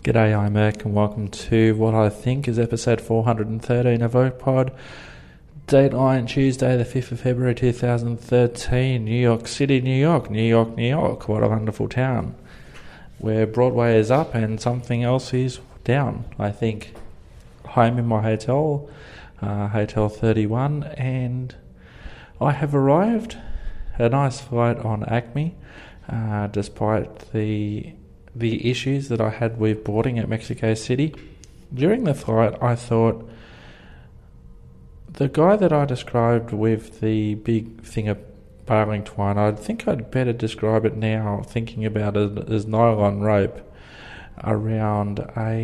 G'day, I'm Merc and welcome to what I think is episode 413 of OakPod. Dateline Tuesday the 5th of February 2013, New York City, New York. What a wonderful town. Where Broadway is up and something else is down, I think. Home in my hotel, Hotel 31, and I have arrived. A nice flight on Acme, despite the issues that I had with boarding at Mexico City. During the flight, I thought the guy that I described with the big thing of baling twine, I think I'd better describe it now, thinking about it as nylon rope around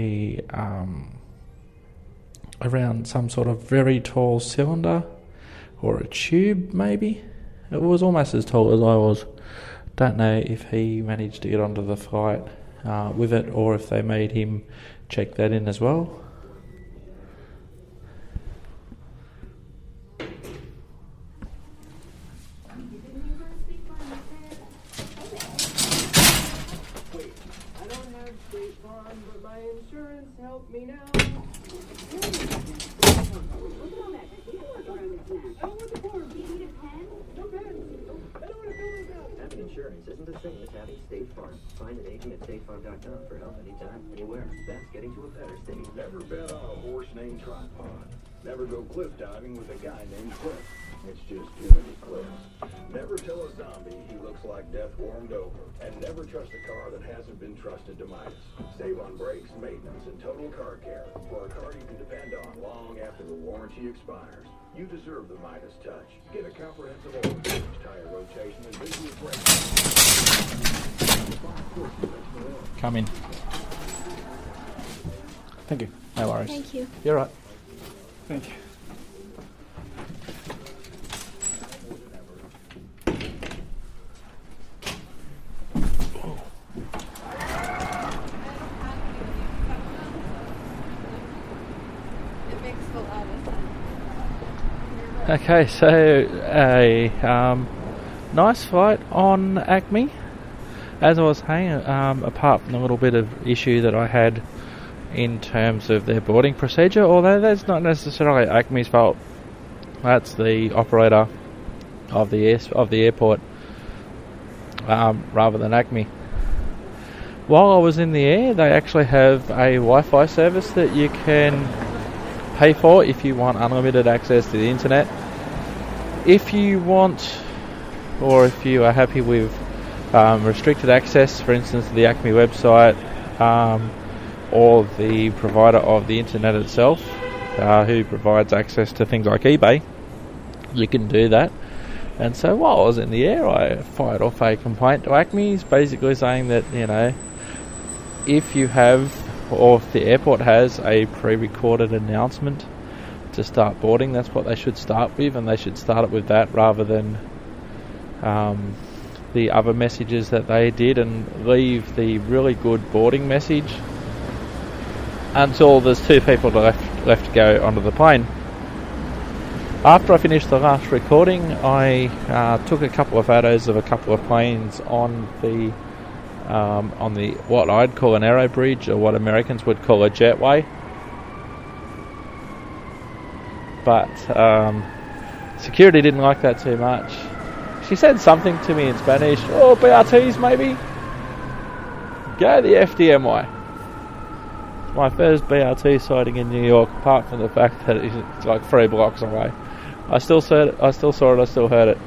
around some sort of very tall cylinder or a tube, maybe. It was almost as tall as I was. Don't know if he managed to get onto the flight with it, or if they made him check that in as well. Wait, I don't have State Farm, but my insurance helped me now. Having insurance isn't the same as having State Farm. Find an agent at statefarm.com for help anytime, anywhere. That's getting to a better state. Never bet on a horse named Tripod. Never go cliff diving with a guy named Cliff. It's just too many cliffs. Never tell a zombie he looks like death warmed over. And never trust a car that hasn't been trusted to Midas. Save on brakes, maintenance, and total car care for a car you can depend on long after the warranty expires. You deserve the Midas touch. Get a comprehensive oil change, tire rotation, and visual brakes. Come in. Thank you. No worries. Thank you. You're right. Thank you. Okay, so a nice flight on Acme. As I was saying, apart from the little bit of issue that I had in terms of their boarding procedure, although that's not necessarily Acme's fault. That's the operator of the airport, rather than Acme. While I was in the air, they actually have a Wi-Fi service that you can pay for if you want unlimited access to the internet. If you want, or if you are happy with restricted access, for instance, to the Acme website, or the provider of the internet itself, who provides access to things like eBay, you can do that. And so while I was in the air, I fired off a complaint to Acme, basically saying that, if you have, or if the airport has a pre-recorded announcement to start boarding, that's what they should start with, and they should start it with that rather than the other messages that they did, and leave the really good boarding message until there's two people left to go onto the plane. After I finished the last recording, I took a couple of photos of a couple of planes on the what I'd call an aero bridge, or what Americans would call a jetway. But security didn't like that too much. She said something to me in Spanish. Oh, BRTs maybe? Go the FDMY. It's my first BRT sighting in New York, apart from the fact that it's like 3 blocks away. I still saw it, I still heard it.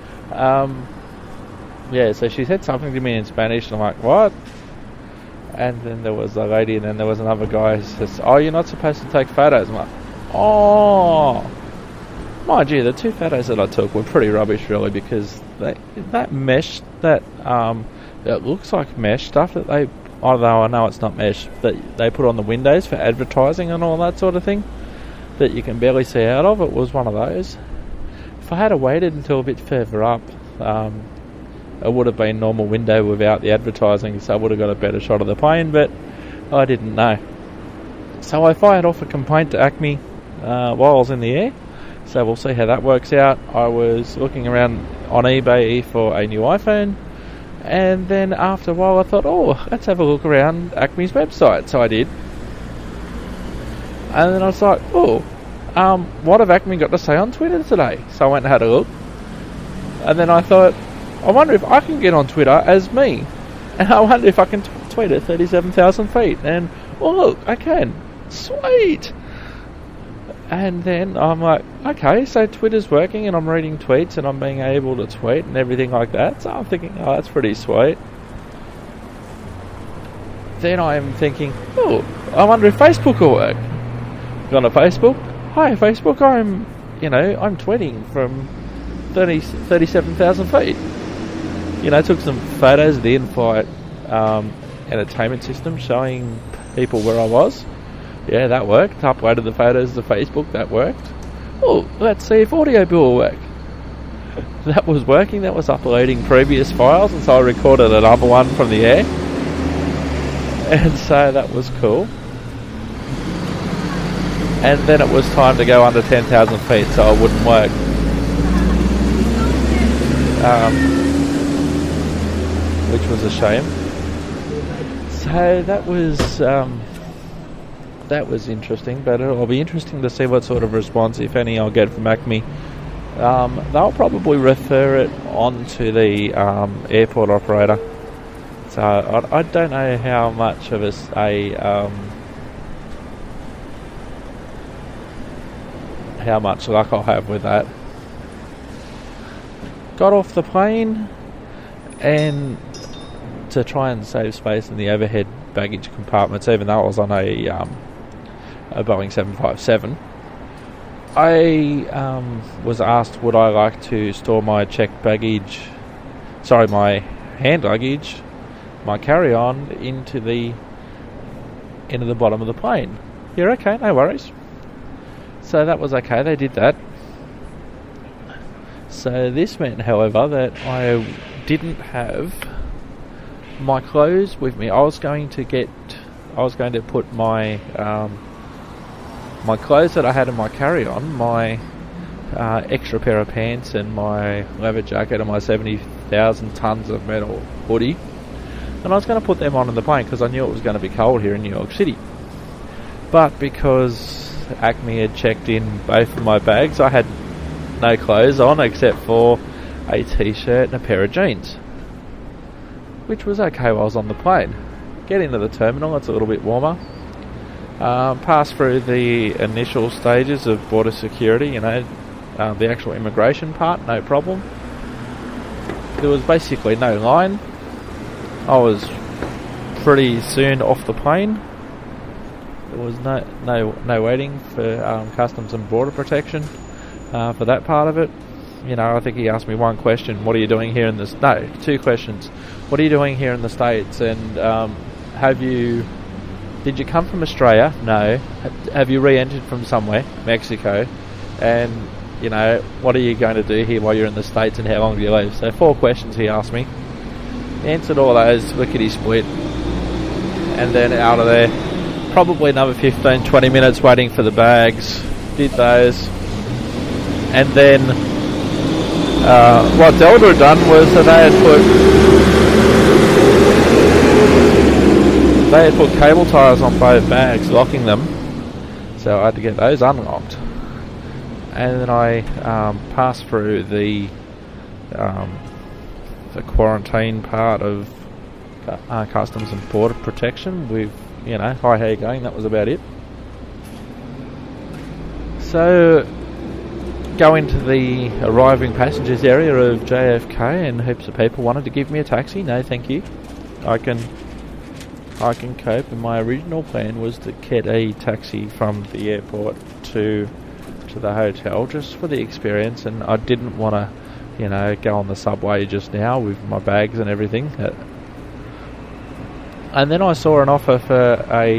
So she said something to me in Spanish, and I'm like, what? And then there was a lady, and then there was another guy who says, oh, you're not supposed to take photos. I'm like, oh. Mind you, the two photos that I took were pretty rubbish, really, because that mesh, that looks like mesh stuff that they, although I know it's not mesh, that they put on the windows for advertising and all that sort of thing, that you can barely see out of, it was one of those. If I had waited until a bit further up, it would have been normal window without the advertising, so I would have got a better shot of the plane, but I didn't know. So I fired off a complaint to Acme while I was in the air, so we'll see how that works out. I was looking around on eBay for a new iPhone, And then after a while I thought, oh, let's have a look around Acme's website. So I did. And then I was like, oh, what have Acme got to say on Twitter today? So I went and had a look. And then I thought, I wonder if I can get on Twitter as me. And I wonder if I can tweet at 37,000 feet. And, oh look, I can. Sweet! And then I'm like, okay, so Twitter's working and I'm reading tweets and I'm being able to tweet and everything like that. So I'm thinking, oh, that's pretty sweet. Then I'm thinking, oh, I wonder if Facebook will work. Gone to Facebook. Hi, Facebook, I'm tweeting from 37,000 feet. Took some photos of the in-flight entertainment system showing people where I was. Yeah, that worked. Uploaded the photos to Facebook. That worked. Oh, let's see if audio bill will work. That was working. That was uploading previous files, and so I recorded another one from the air. And so that was cool. And then it was time to go under 10,000 feet, so it wouldn't work. Which was a shame. So that was interesting, but it'll be interesting to see what sort of response, if any, I'll get from Acme. They'll probably refer it on to the airport operator. So I don't know how much of how much luck I'll have with that. Got off the plane, and to try and save space in the overhead baggage compartments, even though I was on a Boeing 757, I was asked would I like to store my checked baggage, my hand luggage, my carry-on into the bottom of the plane. Yeah, okay, no worries. So that was okay, they did that. So this meant, however, that I didn't have my clothes with me. I was going to put my my clothes that I had in my carry-on, my extra pair of pants and my leather jacket and my 70,000 tons of metal hoodie, and I was going to put them on in the plane because I knew it was going to be cold here in New York City. But because Acme had checked in both of my bags, I had no clothes on except for a t-shirt and a pair of jeans, which was okay while I was on the plane. Get into the terminal, it's a little bit warmer. Pass through the initial stages of border security, the actual immigration part, no problem. There was basically no line. I was pretty soon off the plane. There was no waiting for customs and border protection for that part of it. I think he asked me one question: what are you doing here in this? No, two questions. What are you doing here in the States? And did you come from Australia? No. Have you re-entered from somewhere? Mexico. And, what are you going to do here while you're in the States, and how long do you live? So 4 questions he asked me. Answered all those, lickety-split. And then out of there, probably another 15-20 minutes waiting for the bags. Did those. And then what Delta had done was that they had put cable ties on both bags, locking them. So I had to get those unlocked. And then I passed through the quarantine part of customs and border protection with, hi, how you going? That was about it. So go into the arriving passengers area of JFK, and heaps of people wanted to give me a taxi. No, thank you. I can cope, and my original plan was to get a taxi from the airport to the hotel just for the experience, and I didn't want to, go on the subway just now with my bags and everything. And then I saw an offer for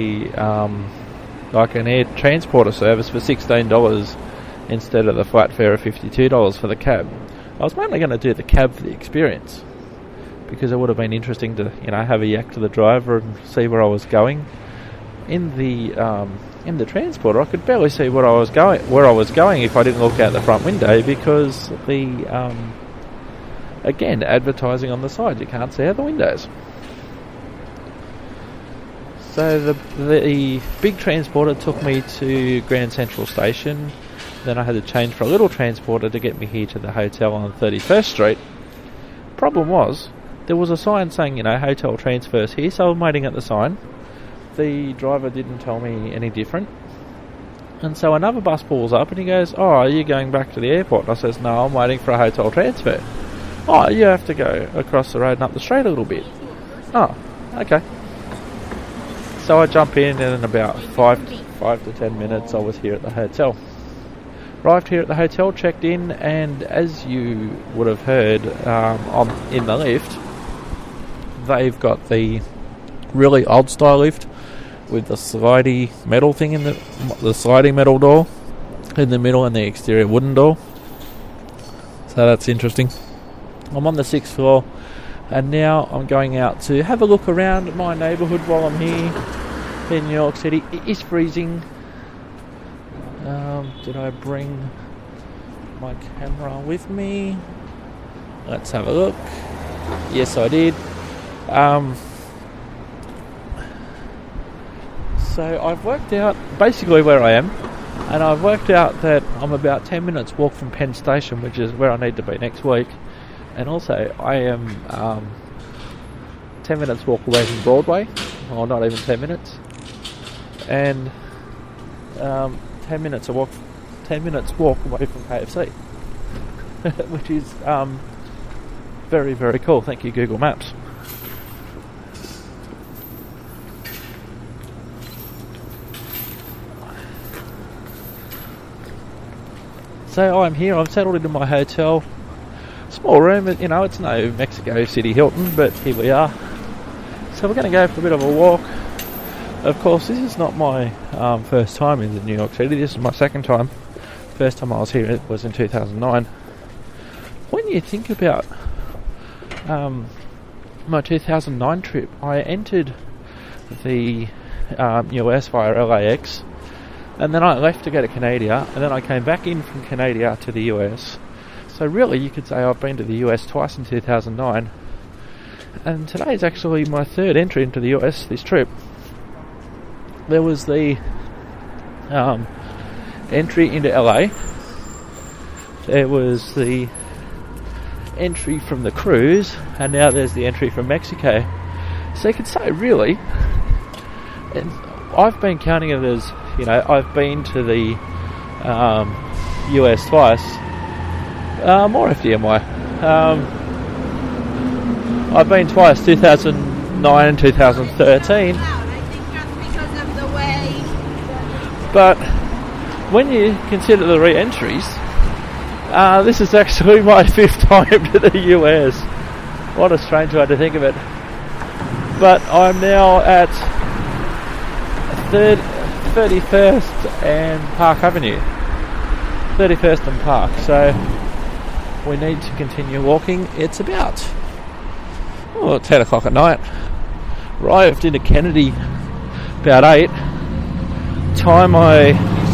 an air transporter service for $16 instead of the flat fare of $52 for the cab. I was mainly going to do the cab for the experience, because it would have been interesting to, have a yak to the driver and see where I was going. In the transporter, I could barely see where I was going if I didn't look out the front window, because the advertising on the side, you can't see out the windows. So the big transporter took me to Grand Central Station. Then I had to change for a little transporter to get me here to the hotel on 31st Street. Problem was, there was a sign saying, hotel transfers here, so I'm waiting at the sign. The driver didn't tell me any different. And so another bus pulls up and he goes, "Oh, are you going back to the airport?" And I says, "No, I'm waiting for a hotel transfer." "Oh, you have to go across the road and up the street a little bit." "Oh, okay." So I jump in, and in about 5 to 10 minutes I was here at the hotel. Arrived here at the hotel, checked in, and as you would have heard in the lift, they've got the really old style lift with the slidey metal thing in the sliding metal door in the middle and the exterior wooden door. So that's interesting. I'm on the 6th floor, and now I'm going out to have a look around my neighbourhood while I'm here in New York City. It is freezing. Did I bring my camera with me? Let's have a look. Yes, I did. So I've worked out basically where I am, and I've worked out that I'm about 10 minutes walk from Penn Station, which is where I need to be next week. And also I am 10 minutes walk away from Broadway, or not even 10 minutes, and 10 minutes walk away from KFC, which is very, very cool. Thank you, Google Maps. So I'm here, I'm settled into my hotel. Small room, it's no Mexico City Hilton, but here we are. So we're going to go for a bit of a walk. Of course, this is not my first time in New York City. This is my second time. First time I was here, it was in 2009. When you think about my 2009 trip, I entered the US via LAX, and then I left to go to Canada, and then I came back in from Canada to the US. So really, you could say I've been to the US twice in 2009. And today is actually my third entry into the US this trip. There was the entry into LA. There was the entry from the cruise, and now there's the entry from Mexico. So you could say, really, and I've been counting it as, I've been to the US twice. More FDMY. I've been twice, 2009 and 2013. I think that's because of the way. But when you consider the re-entries, this is actually my 5th time to the US. What a strange way to think of it. But I'm now at 31st and Park Avenue. 31st and Park. So we need to continue walking. It's about 10 o'clock at night. Arrived into Kennedy about 8. Time I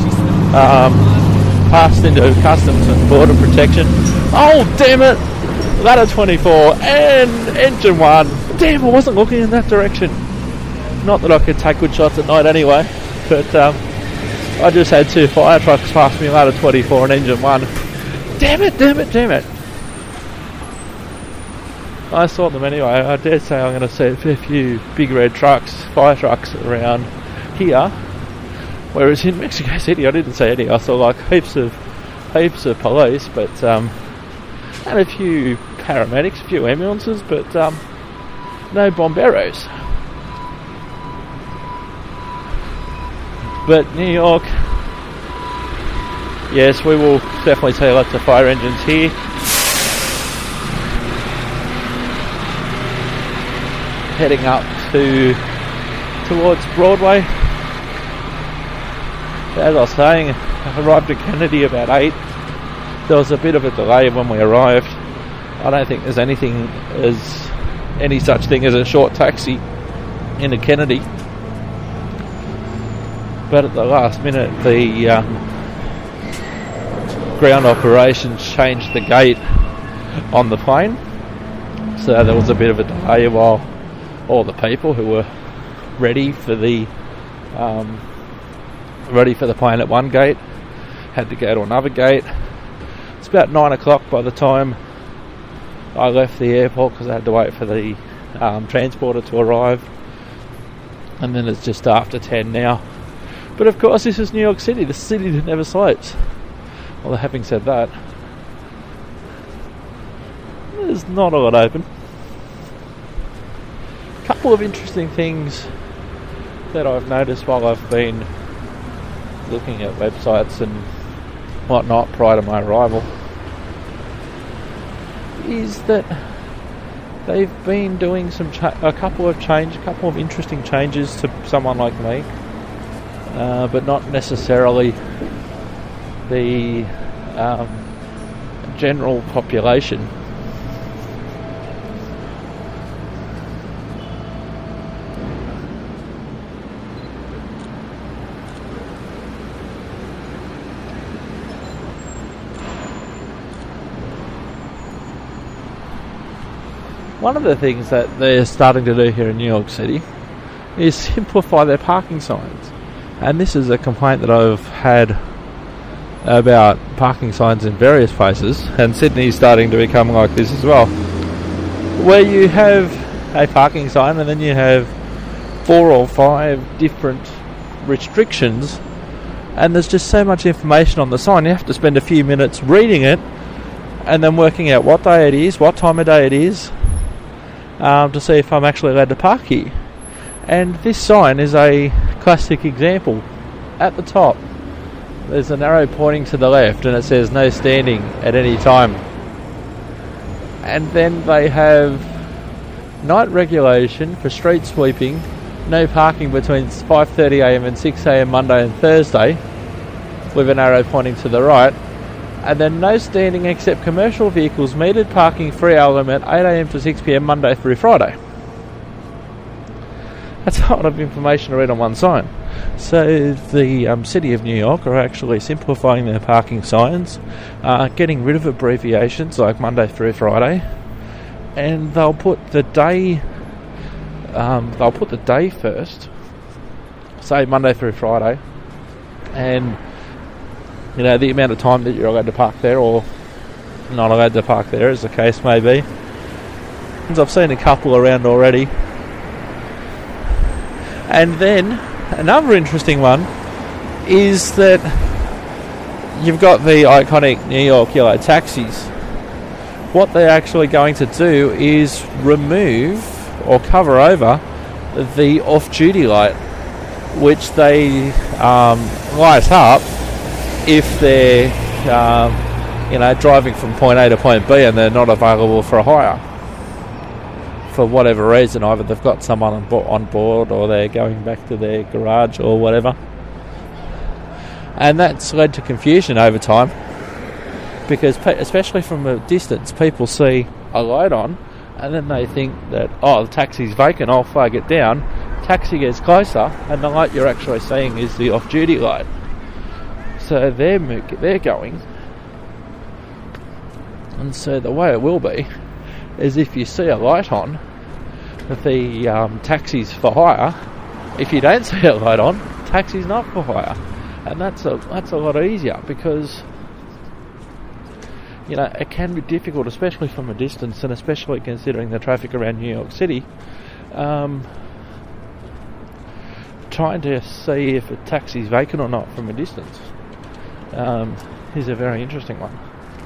passed into Customs and Border Protection. Oh, damn it! Ladder 24 and engine 1. Damn, I wasn't looking in that direction. Not that I could take good shots at night anyway, but I just had 2 fire trucks pass me, ladder 24 and engine 1. Damn it. I saw them anyway. I dare say I'm going to see a few big red trucks, fire trucks around here. Whereas in Mexico City I didn't see any. I saw like heaps of police, but and a few paramedics, a few ambulances, but no bomberos. But New York, yes, we will definitely see lots of fire engines here. Heading up towards Broadway. As I was saying, I arrived at Kennedy about 8. There was a bit of a delay when we arrived. I don't think there's any such thing as a short taxi into Kennedy. But at the last minute, the ground operations changed the gate on the plane. So there was a bit of a delay while all the people who were ready for the plane at one gate. Had to go to another gate. It's about 9 o'clock by the time I left the airport because I had to wait for the transporter to arrive. And then it's just after 10 now. But of course this is New York City, the city that never sleeps. Although having said that, there's not a lot open. A couple of interesting things that I've noticed while I've been looking at websites and whatnot prior to my arrival is that they've been doing a couple of interesting changes to someone like me, but not necessarily the general population. One of the things that they're starting to do here in New York City is simplify their parking signs. And this is a complaint that I've had about parking signs in various places, and Sydney's starting to become like this as well, where you have a parking sign and then you have 4 or 5 different restrictions, and there's just so much information on the sign you have to spend a few minutes reading it and then working out what day it is, what time of day it is, to see if I'm actually allowed to park here. And this sign is a classic example. At the top there's an arrow pointing to the left and it says no standing at any time, and then they have night regulation for street sweeping, no parking between 5:30am and 6am Monday and Thursday with an arrow pointing to the right, and then no standing except commercial vehicles, metered parking, 3-hour limit, 8am to 6pm Monday through Friday. That's a lot of information to read on one sign. So the City of New York are actually simplifying their parking signs, getting rid of abbreviations like Monday through Friday, and they'll put the day first, say Monday through Friday, and the amount of time that you're allowed to park there or not allowed to park there, as the case may be. And I've seen a couple around already. And then another interesting one is that you've got the iconic New York yellow taxis. What they're actually going to do is remove or cover over the off-duty light, which they light up if they're driving from point A to point B and they're not available for a hire for whatever reason. Either they've got someone on board or they're going back to their garage or whatever, and that's led to confusion over time, because especially from a distance people see a light on and then they think that, the taxi's vacant, I'll flag it down. Taxi gets closer and the light you're actually seeing is the off-duty light. So they're going, and so the way it will be is if you see a light on, the taxi's for hire. If you don't see a light on, taxi's not for hire, and that's a lot easier, because it can be difficult, especially from a distance, and especially considering the traffic around New York City. Trying to see if a taxi's vacant or not from a distance is a very interesting one.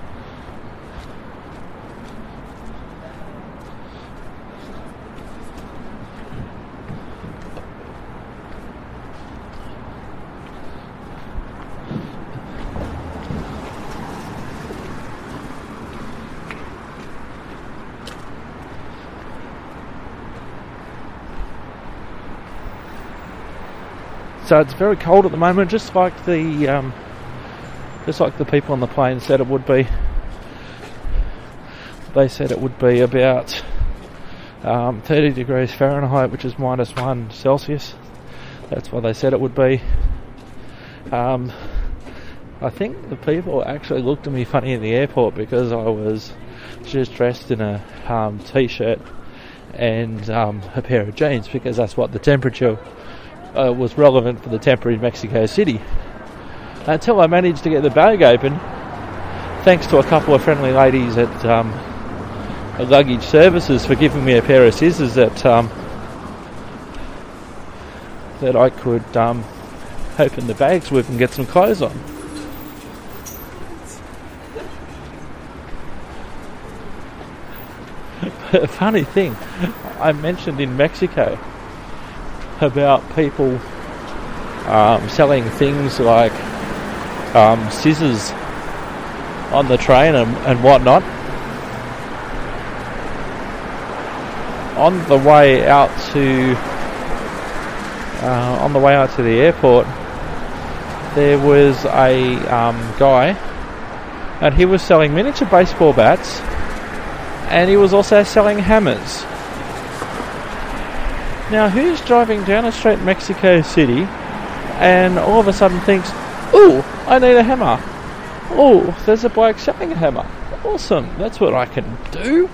So it's very cold at the moment, just like the people on the plane said it would be. They said it would be about 30 degrees Fahrenheit, which is -1 Celsius. That's what they said it would be. I think the people actually looked at me funny in the airport because I was just dressed in a t-shirt and a pair of jeans, because that's what the temperature was relevant for the temperature in Mexico City. Until I managed to get the bag open, thanks to a couple of friendly ladies at Luggage Services for giving me a pair of scissors that I could open the bags with and get some clothes on. A funny thing, I mentioned in Mexico about people selling things like scissors on the train and whatnot. On the way out to the airport, there was a guy, and he was selling miniature baseball bats, and he was also selling hammers. Now, who's driving down a street in Mexico City and all of a sudden thinks, "Ooh, I need a hammer. Oh, there's a bloke selling a hammer. Awesome, that's what I can do."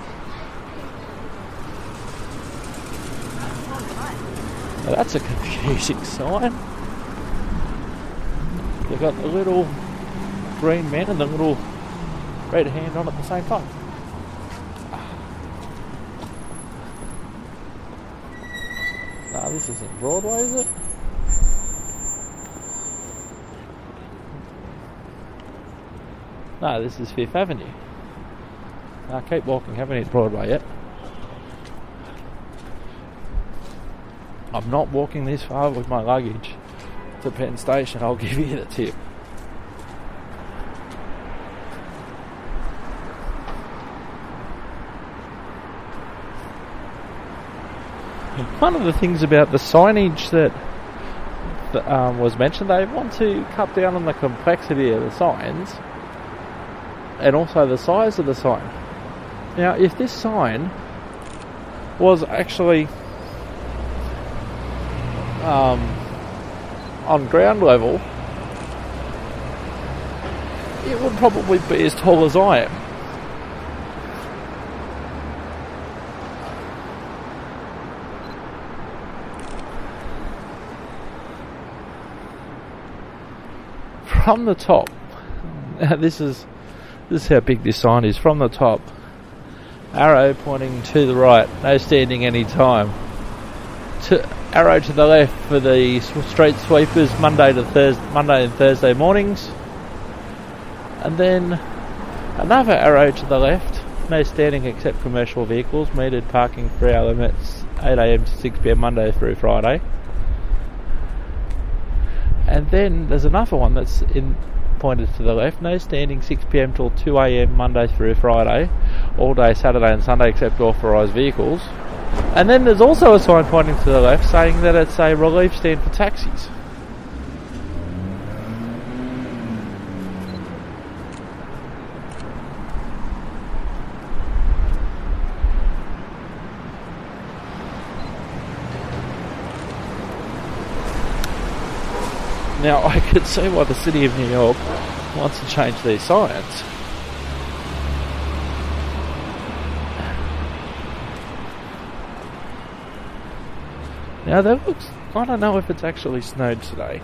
Now, that's a confusing sign. They've got the little green man and the little red hand on at the same time. No, this isn't Broadway, is it? No, this is Fifth Avenue. No, keep walking, haven't hit Broadway yet. I'm not walking this far with my luggage to Penn Station, I'll give you the tip. One of the things about the signage that was mentioned, they want to cut down on the complexity of the signs and also the size of the sign. Now, if this sign was actually on ground level, it would probably be as tall as I am. From the top, this is how big this sign is. From the top, arrow pointing to the right, no standing any time. Arrow to the left for the street sweepers, Monday and Thursday mornings, and then another arrow to the left, no standing except commercial vehicles, metered parking 3 hour limits, 8 a.m. to 6 p.m. Monday through Friday. And then there's another one that's pointed to the left, no standing 6 p.m. till 2 a.m. Monday through Friday, all day Saturday and Sunday except authorised vehicles. And then there's also a sign pointing to the left saying that it's a relief stand for taxis. Now, I could see why the City of New York wants to change these signs. Now, that looks... I don't know if it's actually snowed today.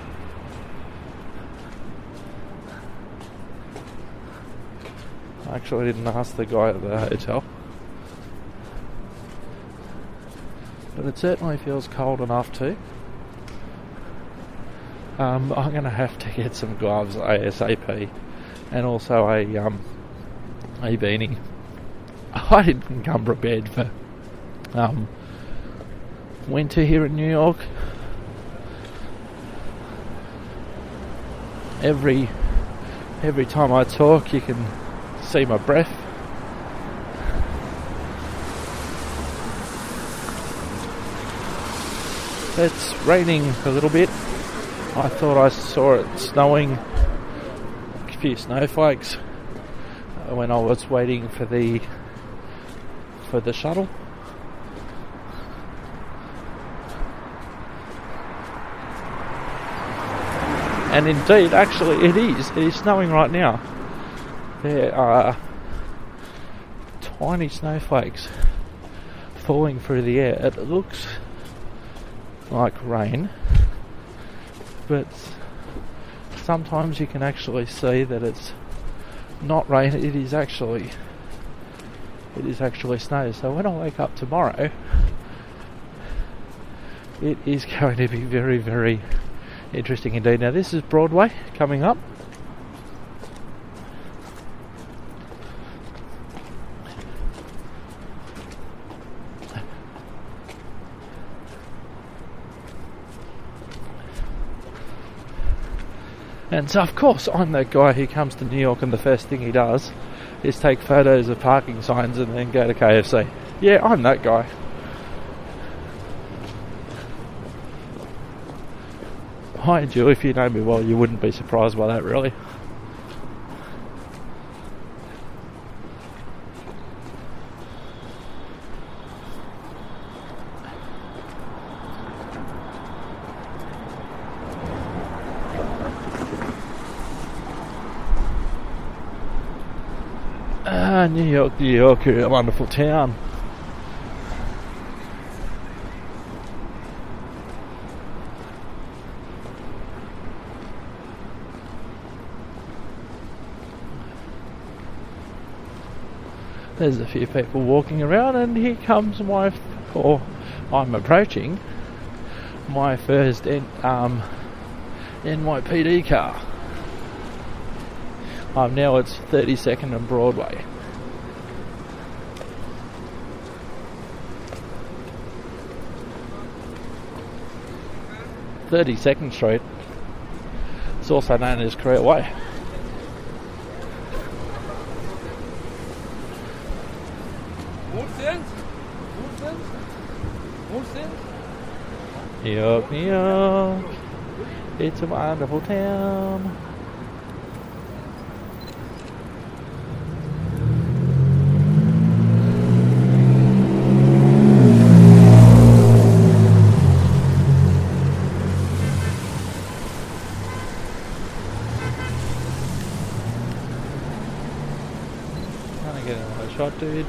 I actually didn't ask the guy at the hotel. But it certainly feels cold enough too. I'm going to have to get some gloves ASAP and also a beanie. I didn't come prepared for winter here in New York. Every time I talk, you can see my breath. It's raining a little bit. I thought I saw it snowing, a few snowflakes, when I was waiting for the shuttle. And indeed, actually, it is snowing right now. There are tiny snowflakes falling through the air. It looks like rain, but sometimes you can actually see that it's not rain. It is actually snow. So when I wake up tomorrow, it is going to be very, very interesting indeed. Now this is Broadway coming up. And so of course I'm that guy who comes to New York and the first thing he does is take photos of parking signs and then go to KFC. Yeah, I'm that guy. Mind you, if you know me well, you wouldn't be surprised by that, really. New York, New York, you're a wonderful town. There's a few people walking around, and here comes I'm approaching my first NYPD car. Now it's 32nd and Broadway. 32nd Street. It's also known as Korea Way. New York, New York. It's a wonderful town. Get another shot, dude.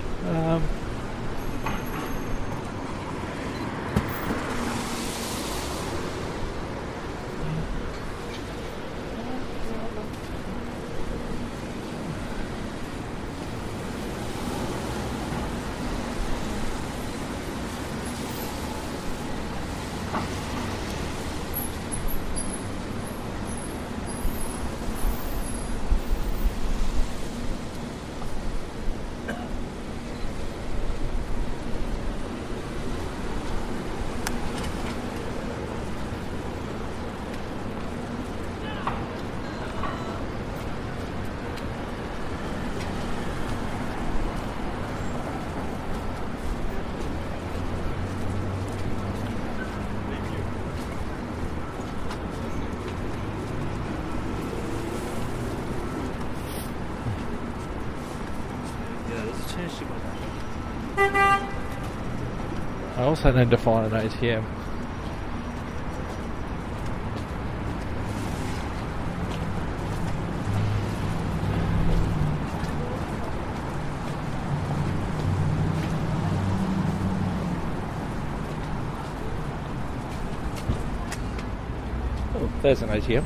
I also need to find an ATM. Oh, there's an ATM.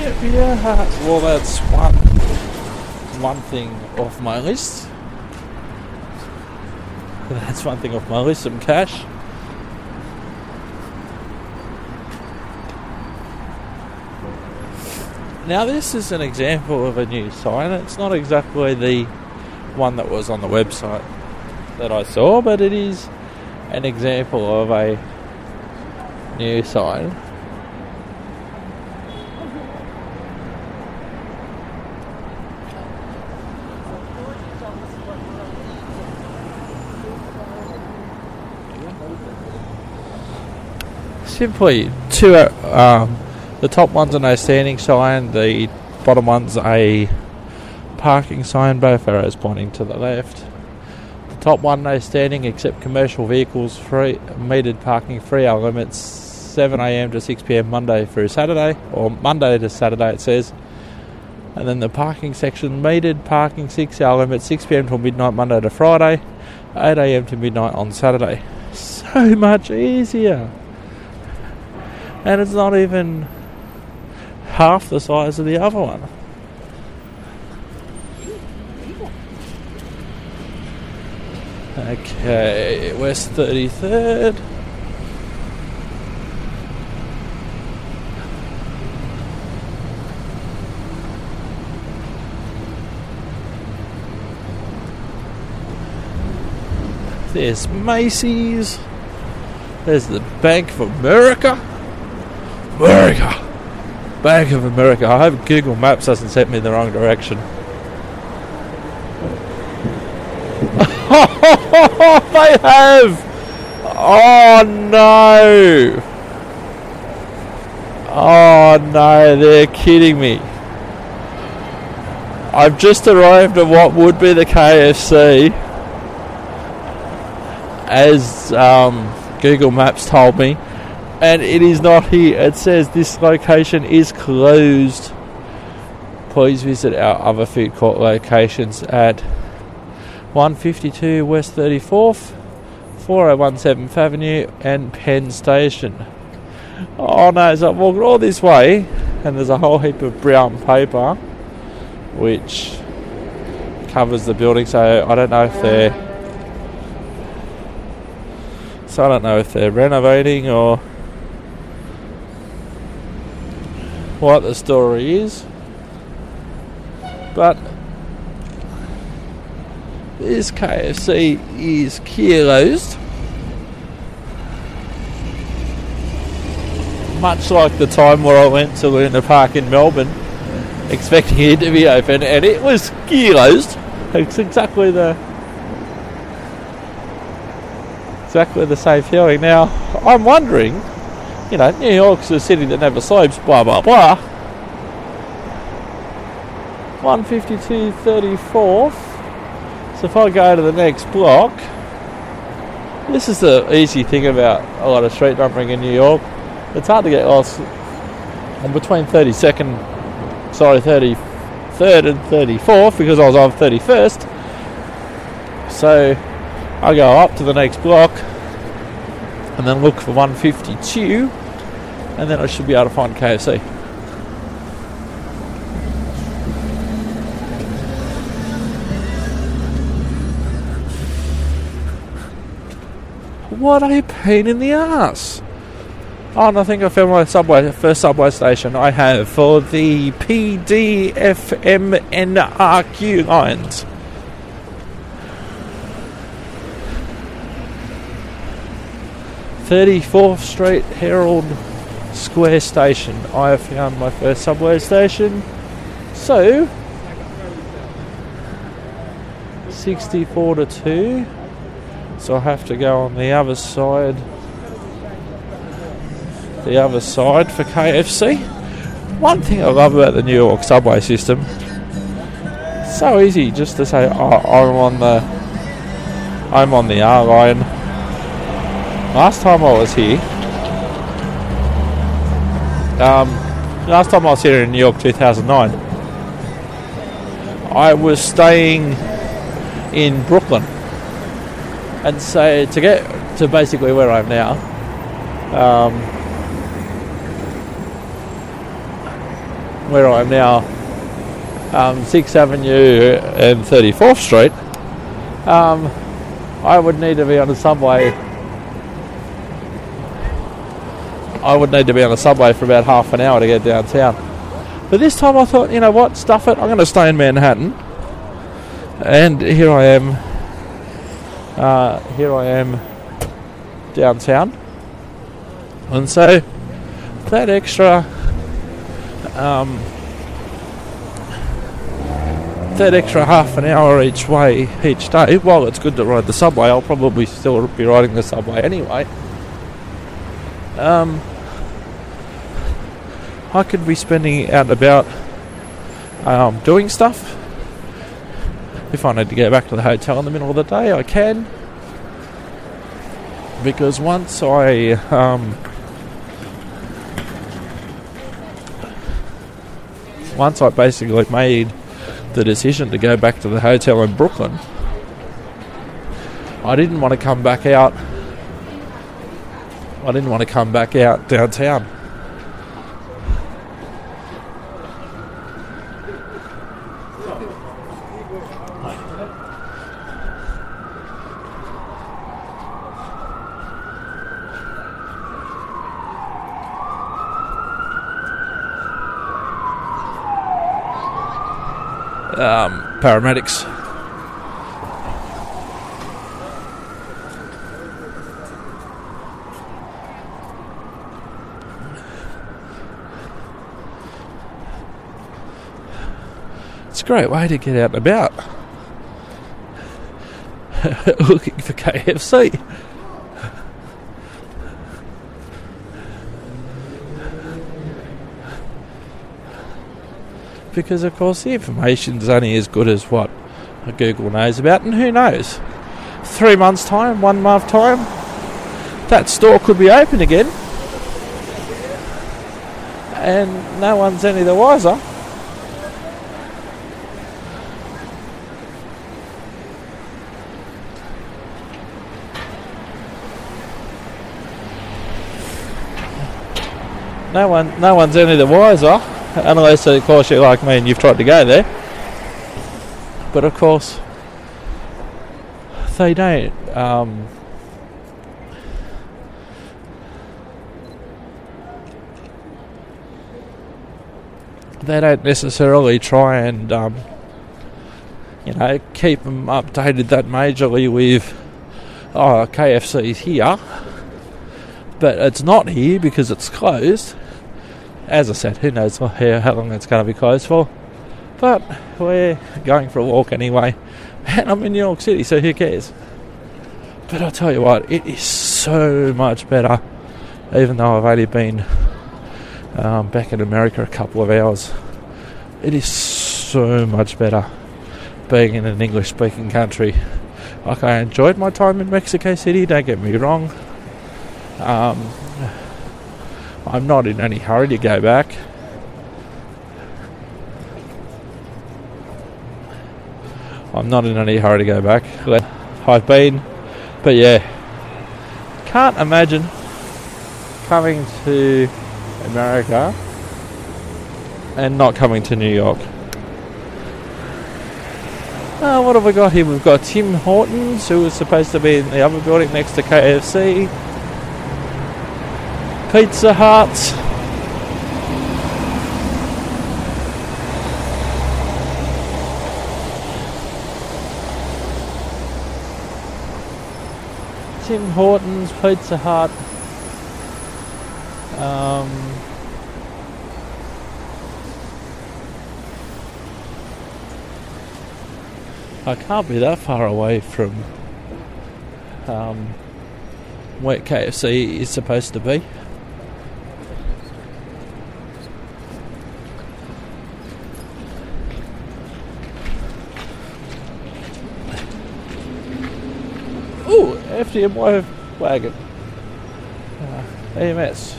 Yeah. Well, that's one thing off my list. That's one thing off my list, some cash. Now this is an example of a new sign. It's not exactly the one that was on the website that I saw, but it is an example of a new sign. Simply two, the top one's a no standing sign, the bottom one's a parking sign, both arrows pointing to the left. The top one no standing except commercial vehicles, free metered parking, 3 hour limits, 7 a.m. to 6 p.m. Monday through Saturday, or Monday to Saturday it says. And then the parking section, metered parking, 6 hour limit, 6 p.m. till midnight Monday to Friday, 8 a.m. to midnight on Saturday. So much easier. And it's not even half the size of the other one. Okay, West 33rd. There's Macy's. There's the Bank of America. Bank of America. I hope Google Maps hasn't sent me in the wrong direction. They have! Oh no! Oh no, they're kidding me. I've just arrived at what would be the KFC, as Google Maps told me. And it is not here. It says this location is closed. Please visit our other food court locations at 152 West 34th, 401 7th Avenue and Penn Station. Oh no, so I've walked all this way and there's a whole heap of brown paper which covers the building, so I don't know if they're renovating or what the story is, but this KFC is closed, much like the time where I went to Luna Park in Melbourne expecting it to be open and it was closed. It's exactly the same feeling. Now I'm wondering, you know, New York's a city that never sleeps, blah blah blah. 152 34th. So if I go to the next block, this is the easy thing about a lot of street numbering in New York. It's hard to get lost. I'm between 33rd and 34th because I was on 31st. So I go up to the next block and then look for 152 and then I should be able to find KFC. What a pain in the ass. Oh, and I think I found my first subway station I have for the PDFMNRQ lines. (34th Street Herald Square Station). I have found my first subway station. So 64 to 2. So I have to go on the other side for KFC. One thing I love about the New York subway system, it's so easy just to say, oh, I'm on the R line. Last time I was here in New York 2009, I was staying in Brooklyn. And so to get to basically where I am now, where I am now, 6th Avenue and 34th Street, I would need to be on a subway. I would need to be on a subway for about half an hour to get downtown. But this time I thought, you know what, stuff it, I'm going to stay in Manhattan. And here I am downtown. And so that extra half an hour each way each day, while it's good to ride the subway, I'll probably still be riding the subway anyway. I could be spending it out and about doing stuff. If I need to go back to the hotel in the middle of the day, I can. Because once I basically made the decision to go back to the hotel in Brooklyn, I didn't want to come back out. I didn't want to come back out downtown. Paramedics. It's a great way to get out and about. Looking for KFC. Because, of course, the information's only as good as what Google knows about, and who knows? 3 months' time, 1 month time, that store could be open again, and no one's any the wiser. No one's any the wiser. Unless, of course, you're like me and you've tried to go there. But, of course, they don't. They don't necessarily try and, keep them updated that majorly with, KFC's here. But it's not here because it's closed. As I said, who knows how long it's going to be closed for. But we're going for a walk anyway. And I'm in New York City, so who cares? But I'll tell you what, it is so much better. Even though I've only been back in America a couple of hours. It is so much better being in an English-speaking country. Like, I enjoyed my time in Mexico City, don't get me wrong. I'm not in any hurry to go back. I've been, but yeah, can't imagine coming to America and not coming to New York. What have we got here? We've got Tim Hortons, who was supposed to be in the other building next to KFC. Pizza Hut. Tim Hortons, Pizza Hut. I can't be that far away from where KFC is supposed to be. Ooh, FDMY wagon. AMS.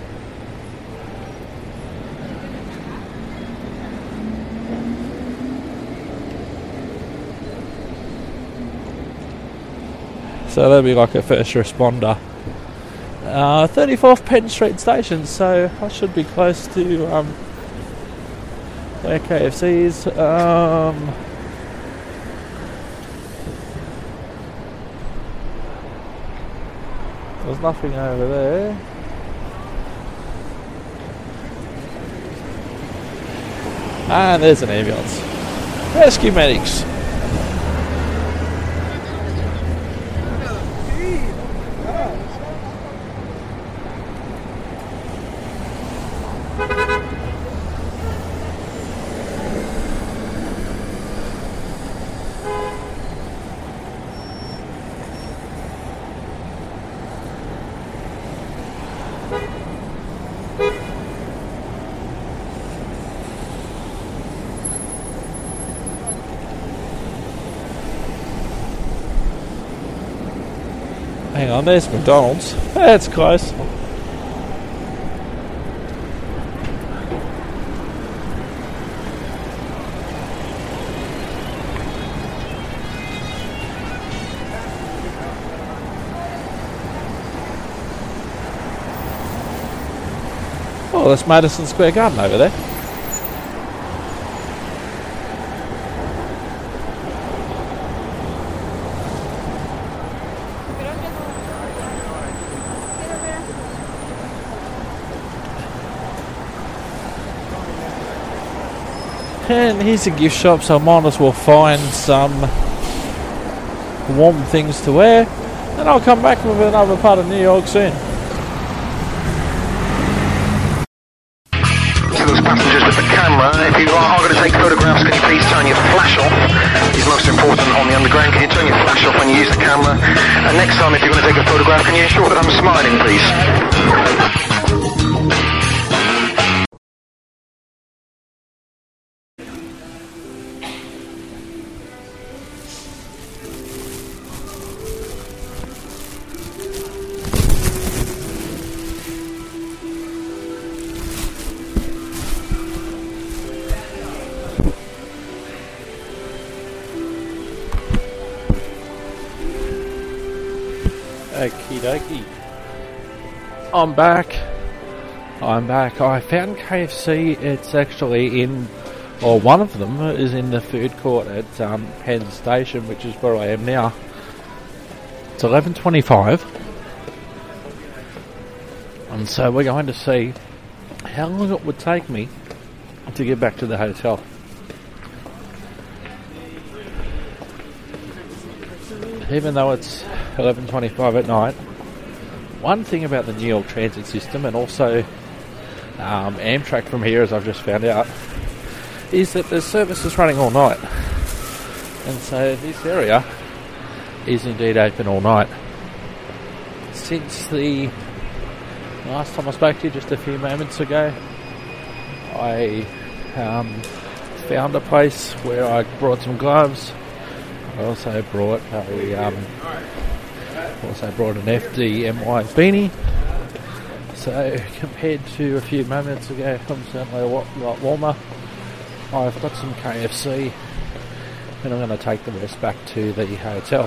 So that'll be like a first responder. 34th Penn Street station, so I should be close to where KFC is. There's nothing over there. And there's an ambulance. Rescue medics. Hang on, there's McDonald's. That's close. Oh, that's Madison Square Garden over there. And here's a gift shop, so I might as well find some warm things to wear, and I'll come back with another part of New York soon. To those passengers with the camera, if you are going to take photographs, can you please turn your flash off? It's most important on the underground. Can you turn your flash off when you use the camera? And next time, if you're going to take a photograph, can you ensure that I'm smiling, please? Okie dokie. I'm back. I found KFC. It's actually in, or one of them is in the food court at Penn Station, which is where I am now. It's 11:25. And so we're going to see how long it would take me to get back to the hotel. Even though it's 11:25 at night, one thing about the New York transit system, and also Amtrak from here, as I've just found out, is that the service is running all night. And so this area is indeed open all night. Since the last time I spoke to you, just a few moments ago, I found a place where I brought some gloves. I also brought an FDNY beanie. So compared to a few moments ago, I'm certainly a lot warmer. I've got some KFC, and I'm going to take the rest back to the hotel.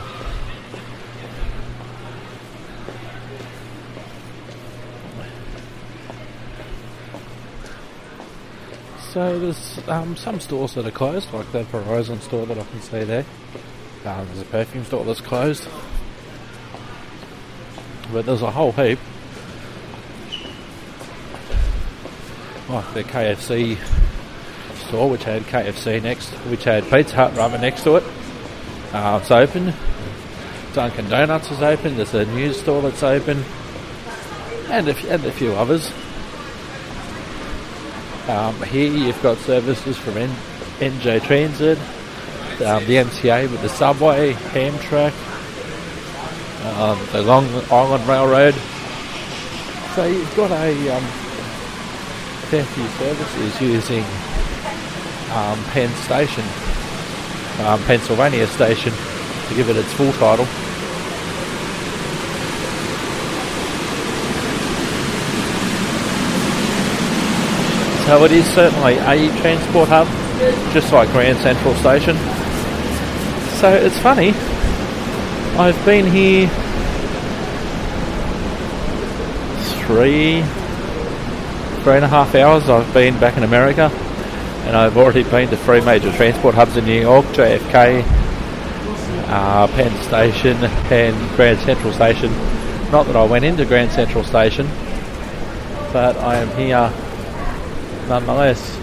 So there's some stores that are closed, like the Verizon store that I can see there. There's a perfume store that's closed, but there's a whole heap, like the KFC store, which had Pizza Hut rather next to it. It's open. Dunkin' Donuts is open. There's a news store that's open, and a few others. Here you've got services from NJ Transit, the MTA with the subway, Amtrak, the Long Island Railroad. So you've got a fair few services using Penn Station, Pennsylvania Station, to give it its full title. So it is certainly a transport hub, just like Grand Central Station. So it's funny, I've been here 3.5 hours. I've been back in America, and I've already been to 3 major transport hubs in New York: JFK, Penn Station and Grand Central Station. Not that I went into Grand Central Station, but I am here nonetheless.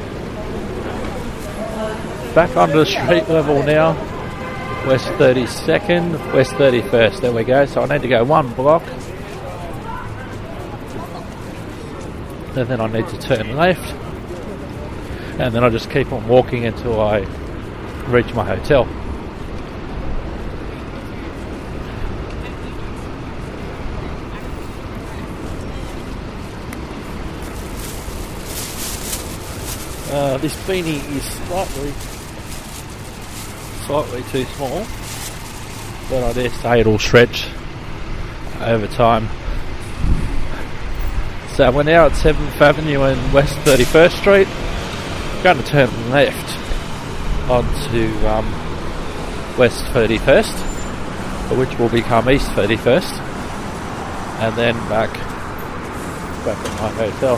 Back onto the street level now. West 32nd, West 31st, there we go. So I need to go 1 block, and then I need to turn left, and then I just keep on walking until I reach my hotel. This beanie is slightly too small, but I dare say it'll stretch over time. So we're now at 7th Avenue and West 31st Street. Going to turn left onto West 31st, which will become East 31st, and then back at my hotel.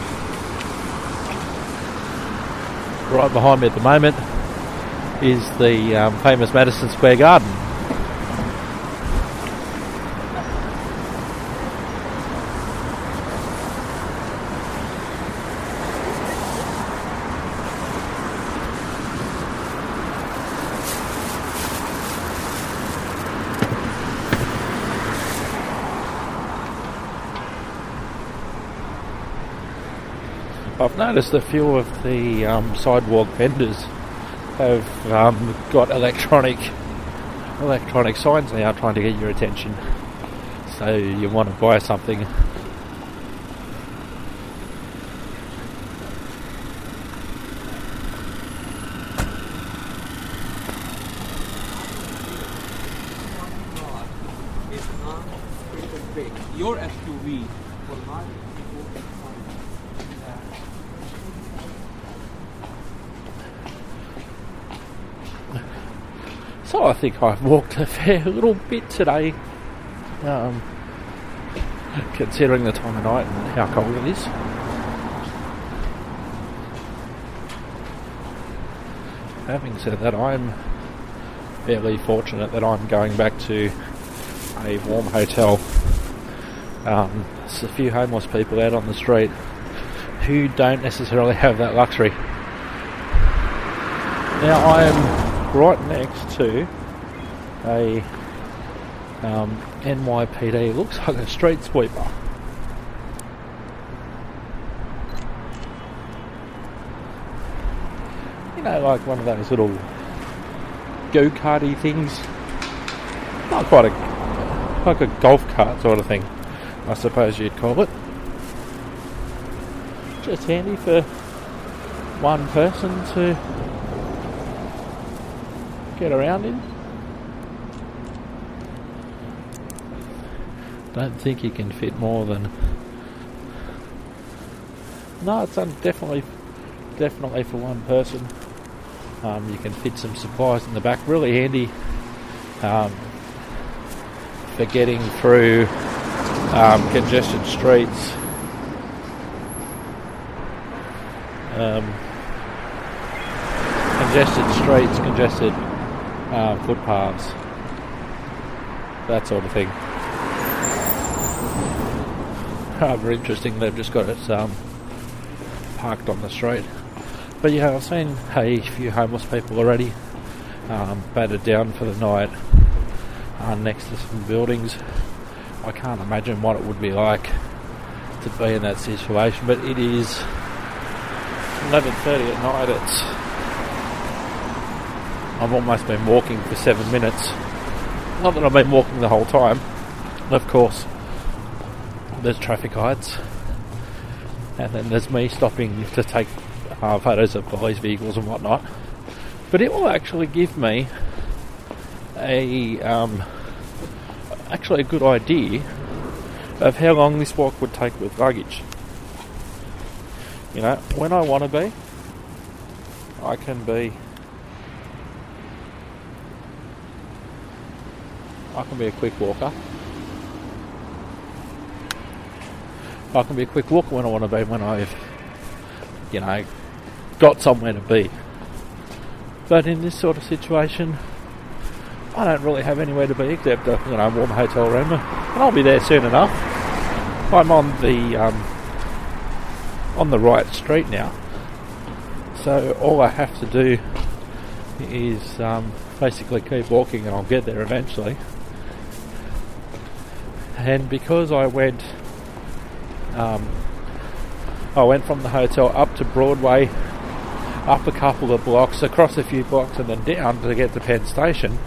Right behind me at the moment is the famous Madison Square Garden. I've noticed a few of the sidewalk vendors have got electronic signs now trying to get your attention. So you want to buy something. Your SUV. So I think I've walked a fair little bit today, considering the time of night and how cold it is. Having said that, I'm fairly fortunate that I'm going back to a warm hotel. There's a few homeless people out on the street who don't necessarily have that luxury. Now I'm right next to a NYPD, looks like a street sweeper. You know, like one of those little go-karty things. Not quite like a golf cart sort of thing, I suppose you'd call it. Just handy for one person to get around in. Don't think you can fit more than... No, it's definitely for one person. You can fit some supplies in the back. Really handy for getting through congested streets. Congested footpaths, that sort of thing. Rather interesting, they've just got it parked on the street. But yeah, I've seen a few homeless people already battered down for the night next to some buildings. I can't imagine what it would be like to be in that situation, but it is 11:30 at night. I've almost been walking for 7 minutes. Not that I've been walking the whole time. Of course, there's traffic lights, and then there's me stopping to take photos of police vehicles and whatnot. But it will actually give me a good idea of how long this walk would take with luggage. You know, when I want to be, I can be a quick walker. I can be a quick walker when I want to be, when I've, got somewhere to be. But in this sort of situation, I don't really have anywhere to be except a warm hotel room, and I'll be there soon enough. I'm on the right street now, so all I have to do is basically keep walking, and I'll get there eventually. And because I went from the hotel up to Broadway, up a couple of blocks, across a few blocks, and then down to get to Penn Station,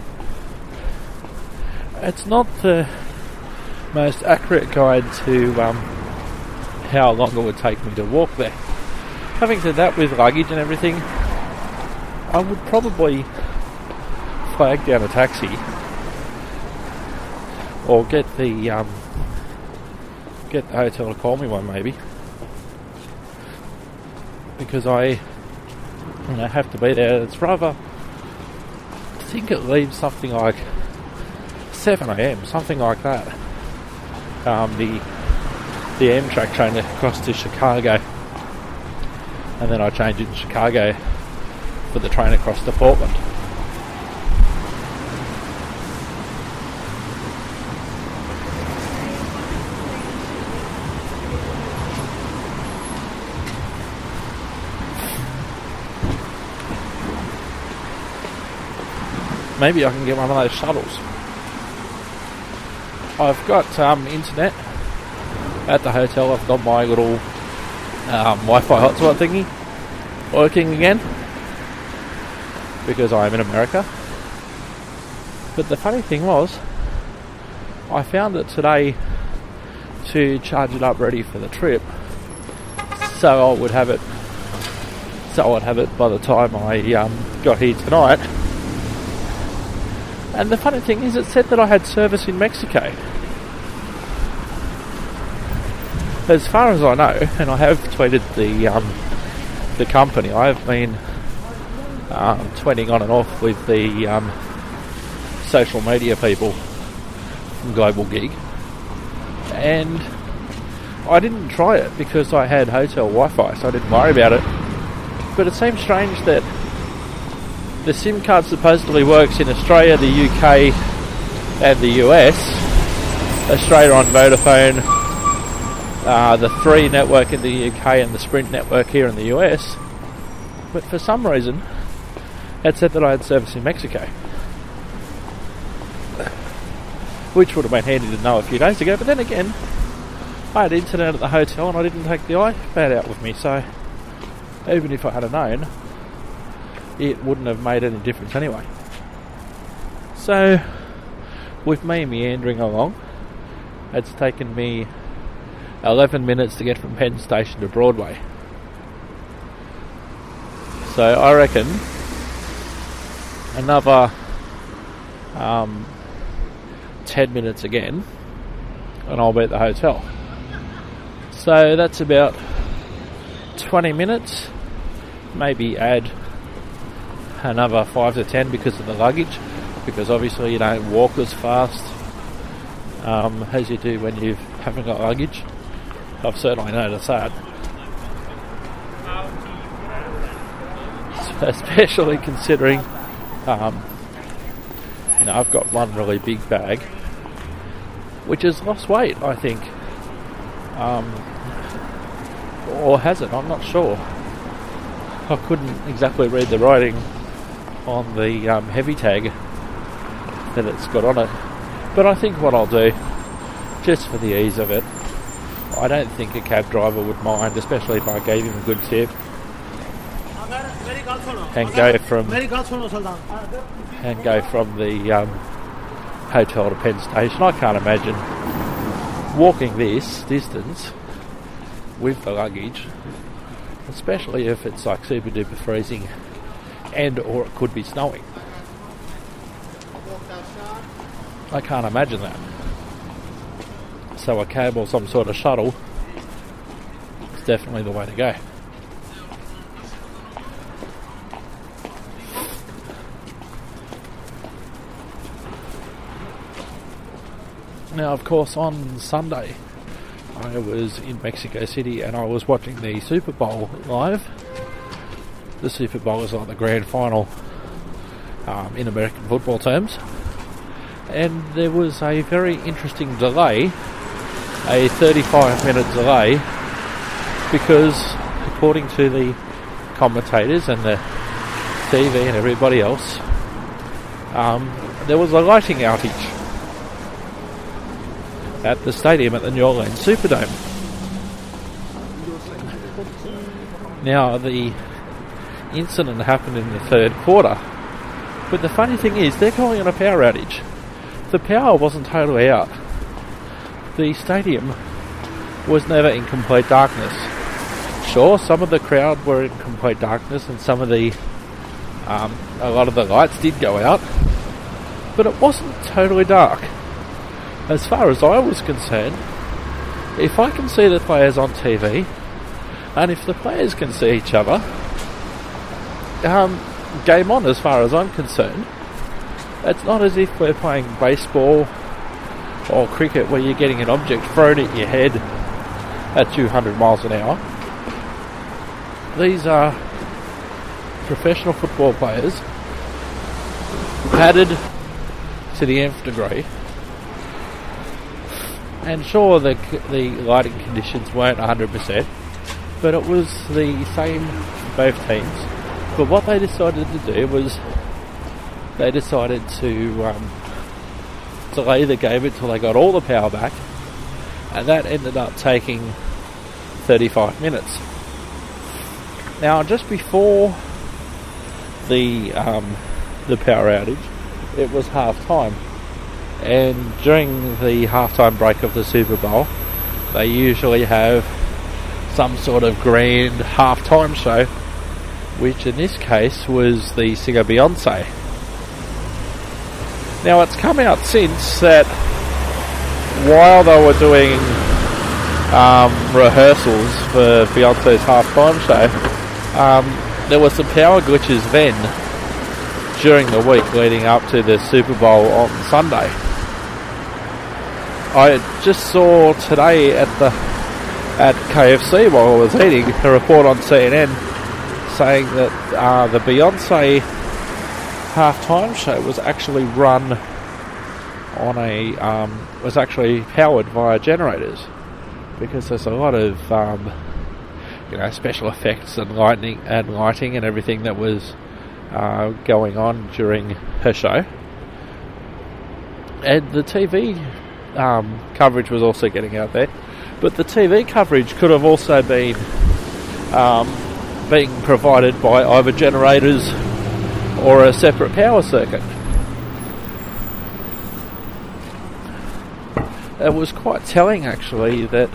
it's not the most accurate guide to how long it would take me to walk there. Having said that, with luggage and everything, I would probably flag down a taxi or get the hotel to call me one, maybe, because I have to be there. It's rather, I think it leaves something like 7 a.m, something like that. The Amtrak train across to Chicago, and then I change it in Chicago for the train across to Portland. Maybe I can get one of those shuttles. I've got internet at the hotel. I've got my little Wi-Fi hotspot thingy working again, because I'm in America. But the funny thing was, I found it today to charge it up ready for the trip, so I'd have it by the time I got here tonight. And the funny thing is, it said that I had service in Mexico. As far as I know, and I have tweeted the company, I have been tweeting on and off with the social media people from Global Gig, and I didn't try it because I had hotel Wi-Fi, so I didn't worry about it. But it seems strange that the SIM card supposedly works in Australia, the UK and the US. Australia on Vodafone, the Three network in the UK and the Sprint network here in the US. But for some reason, it said that I had service in Mexico, which would have been handy to know a few days ago. But then again, I had internet at the hotel and I didn't take the iPad out with me, so even if I had known, it wouldn't have made any difference anyway. So, with me meandering along, it's taken me 11 minutes to get from Penn Station to Broadway. So I reckon another 10 minutes again and I'll be at the hotel. So that's about 20 minutes, maybe add another 5 to 10 because of the luggage, because obviously you don't walk as fast as you do when you haven't got luggage. I've certainly noticed that, especially considering I've got one really big bag which has lost weight, I think, or has it? I'm not sure. I couldn't exactly read the writing on the heavy tag that it's got on it. But I think what I'll do, just for the ease of it, I don't think a cab driver would mind, especially if I gave him a good tip, and go from the hotel to Penn Station. I can't imagine walking this distance with the luggage, especially if it's like super duper freezing and or it could be snowing. I can't imagine that. So a cab or some sort of shuttle is definitely the way to go. Now, of course, on Sunday I was in Mexico City and I was watching the Super Bowl live, The Super Bowl is like the grand final in American football terms. And there was a very interesting delay, a 35-minute delay, because according to the commentators and the TV and everybody else, there was a lighting outage at the stadium at the New Orleans Superdome. Now, the incident happened in the third quarter, but the funny thing is, they're calling it a power outage. The power wasn't totally out. The stadium was never in complete darkness. Sure, some of the crowd were in complete darkness, and some of the a lot of the lights did go out, but it wasn't totally dark. As far as I was concerned, if I can see the players on TV, and if the players can see each other, game on as far as I'm concerned. It's not as if we're playing baseball or cricket where you're getting an object thrown at your head at 200 miles an hour. These are professional football players, padded to the nth degree, and sure, the lighting conditions weren't 100%, but it was the same for both teams. But what they decided to do was they decided to delay the game until they got all the power back, and that ended up taking 35 minutes. Now, just before the power outage, it was half time, and during the halftime break of the Super Bowl, they usually have some sort of grand halftime show, which in this case was the singer Beyonce. Now, it's come out since that while they were doing rehearsals for Beyonce's halftime show, there were some power glitches then during the week leading up to the Super Bowl on Sunday. I just saw today at KFC while I was eating a report on CNN saying that the Beyonce halftime show was actually run on was actually powered via generators, because there's a lot of special effects and lighting and everything that was going on during her show, and the TV coverage was also getting out there, but the TV coverage could have also been being provided by either generators or a separate power circuit. It was quite telling, actually, that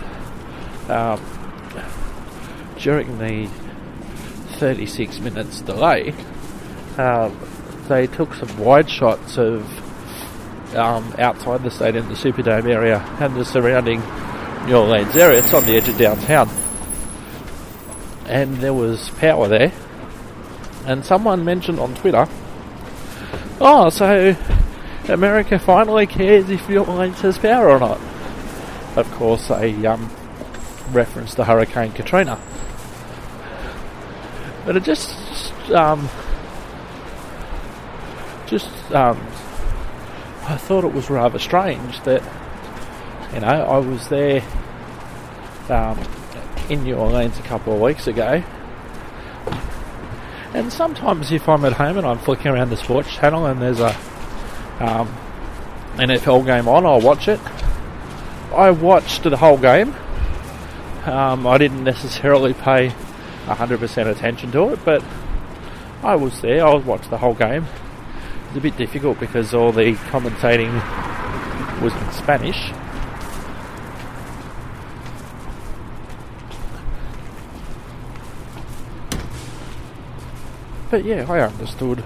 during the 36 minutes delay, they took some wide shots of outside the stadium, the Superdome area, and the surrounding New Orleans area. It's on the edge of downtown, and there was power there. And someone mentioned on Twitter, oh, so America finally cares if New Orleans has power or not. Of course, a reference to Hurricane Katrina. But it just I thought it was rather strange that, I was there in New Orleans a couple of weeks ago, and sometimes if I'm at home and I'm flicking around the sports channel and there's a NFL game on, I'll watch it. I watched the whole game. I didn't necessarily pay 100% attention to it, but I was there. I watched the whole game. It's a bit difficult because all the commentating was in Spanish. But yeah, I understood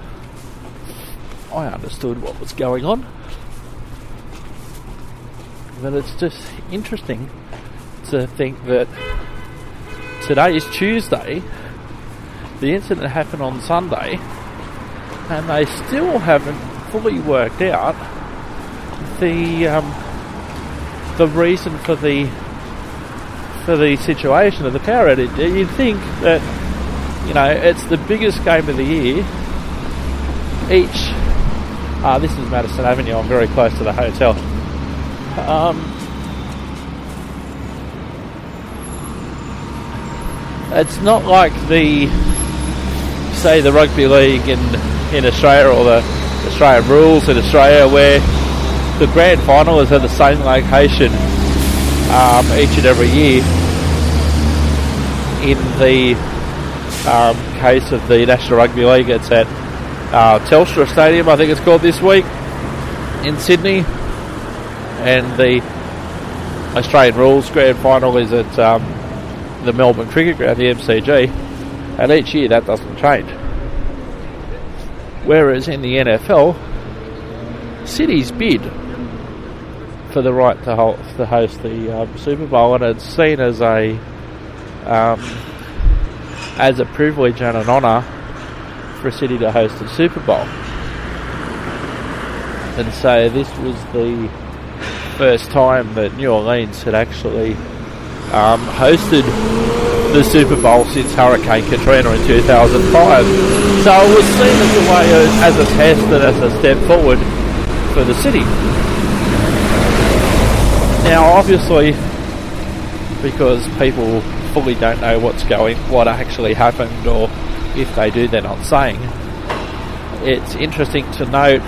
what was going on. But it's just interesting to think that today is Tuesday, the incident happened on Sunday, and they still haven't fully worked out the reason for the situation of the power outage. You'd think that it's the biggest game of the year. This is Madison Avenue. I'm very close to the hotel. It's not like the rugby league in Australia, or the Australian rules in Australia, where the grand final is at the same location each and every year. In the case of the National Rugby League, it's at Telstra Stadium, I think it's called, this week in Sydney, and the Australian rules grand final is at the Melbourne Cricket Ground, the MCG, and each year that doesn't change. Whereas in the NFL, cities bid for the right to host the Super Bowl, and it's seen as a privilege and an honour for a city to host the Super Bowl. And so this was the first time that New Orleans had actually hosted the Super Bowl since Hurricane Katrina in 2005. So it was seen as a way, as a test and as a step forward for the city. Now, obviously, because people fully don't know what actually happened, or if they do, they're not saying. It's interesting to note,